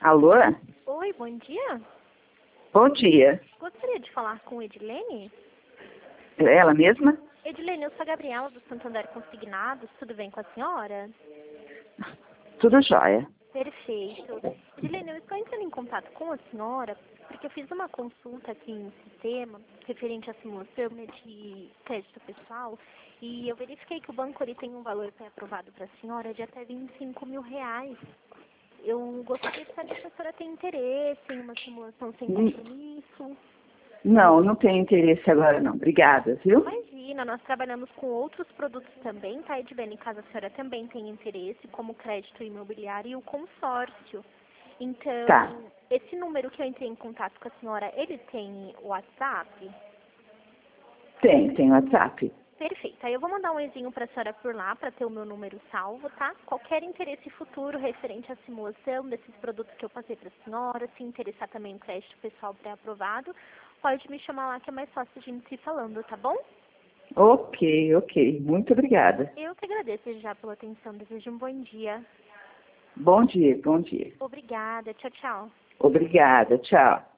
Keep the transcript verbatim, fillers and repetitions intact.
Alô? Oi, bom dia. Bom dia. Gostaria de falar com Edilene? É ela mesma? Edilene, eu sou a Gabriela do Santander Consignados. Tudo bem com a senhora? Tudo jóia. Perfeito. Edilene, eu estou entrando em contato com a senhora porque eu fiz uma consulta aqui no sistema referente à simulação, né, de crédito pessoal e eu verifiquei que o banco ele tem um valor pré-aprovado para a senhora de até vinte e cinco mil reais. Eu gostaria de saber se a senhora tem interesse em uma simulação sem Hum. compromisso. Não, não tenho interesse agora não. Obrigada, viu? Imagina, nós trabalhamos com outros produtos também, tá, Edilene? Caso a senhora também tenha interesse, como crédito imobiliário e o consórcio. Então, Tá. esse número que eu entrei em contato com a senhora, ele tem WhatsApp? Tem, tem WhatsApp. Perfeito. Aí eu vou mandar um ezinho para a senhora por lá, para ter o meu número salvo, tá? Qualquer interesse futuro referente à simulação desses produtos que eu passei para a senhora, se interessar também em crédito pessoal pré-aprovado, pode me chamar lá que é mais fácil a gente ir falando, tá bom? Ok, ok. Muito obrigada. Eu que agradeço já pela atenção. Desejo um bom dia. Bom dia, bom dia. Obrigada. Tchau, tchau. Obrigada, tchau.